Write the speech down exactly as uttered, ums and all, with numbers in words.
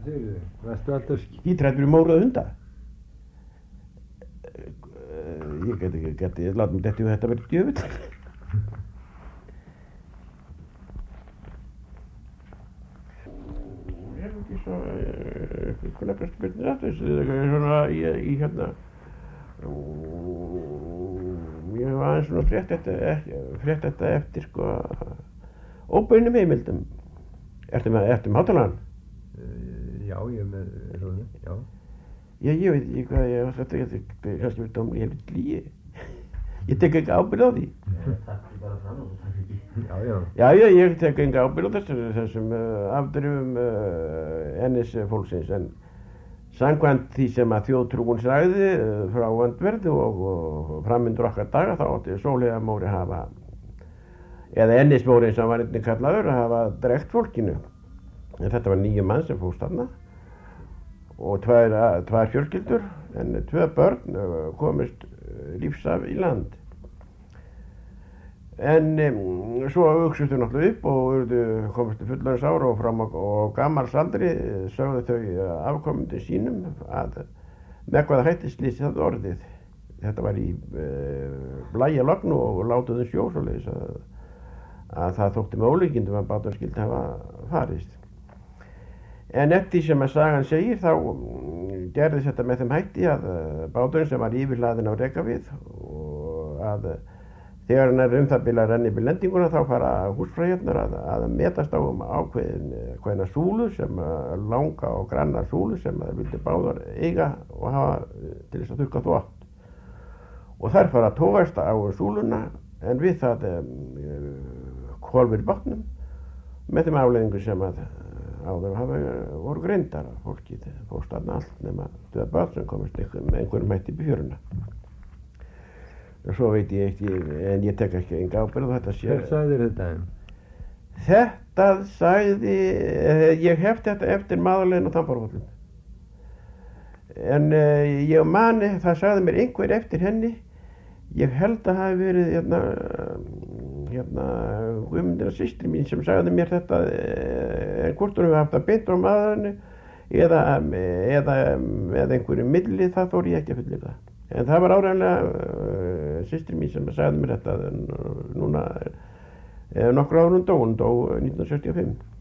segirðu? Varstu alltaf skítræddur við mórað hunda? Ég get ekki, get ég láta mig þetta við þetta verið djöfull. Ég hef ekki svo, hvernig best byrnir þetta, svona í, í hérna, ég hef aðeins svona frétt þetta, frétt þetta eftir sko óbeinum heimildum. Ertu með, ertu með hátalarann? Uh, já, ég er með svona, já. Já, ég veit ekki hvað ég, þetta er kannski verið dómur, ég hef eitthvað lígi. Ég tek ekki ábyrgð á því. Takk bara fram og takk ekki. Já, já. Já, já, ég tek ekki ábyrgð á þessum, þessum uh, afdrifum uh, N S fólksins, en samkvæmt því sem að þjóðtrúin sagði uh, frá öndverðu og, og framundur okkar daga, þá átti Sólheiðarmóri hafa, eða N S-mórin sem var einnig kallaður, að hafa drekkt fólkinu. En þetta var níu mann sem fórst þarna og tvær, tvær fjölskyldur, en tvö börn komist lífsaf í land. En um, svo uxustu náttúrulega upp og urðu, komist til fullorðins ára og fram á gammalsaldri sögðu þau afkomendum sínum að með hvaða hætti slysið hafði orðið. Þetta var í uh, blæja logn og látuðu sjó svoleiðis að, að það þótti með ólíkindum að báturinn skyldi hafa farist. En eftir sem að sagan segir þá gerðist þetta með þeim hætti að báturinn sem var yfirhlaðinn á rekavið og að þegar hann er um það bil að renna yfir lendinguna þá fara húsfreyjurnar að, að metast á um ákveðin hverna súlu sem langa og granna súlu sem það vildi báðar eiga og hafa til þess að þurrka þvott. Og þær fara að tógast á súluna en við það um, hvolfir í bátnum með þeim afleiðingu sem að áður hafa voru greindar að fólkið fórst þarna allt nema tvö börn sem komist einhver, með einhverjum hætti upp í fjöruna. Og svo veit ég ekki, en ég tek ekki enga ábyrgð á þetta sé. Hver sagði þér þetta? Þetta sagði, ég hef þetta eftir maðurlegin á Tambarhóllum. En uh, ég mani, það sagði mér einhver eftir henni, ég held að hafi verið hérna, hérna Guðmundina systir mín sem sagði mér þetta, en hvort hún hefði haft að beint á maðurinu eða, eða með einhverju milli, það þór ég ekki að fullyrða. En það var áreiðanlega uh, systir mín sem sagði mér þetta núna, eh, nokkur árum dó, hún dó nítján hundruð sextíu og fimm.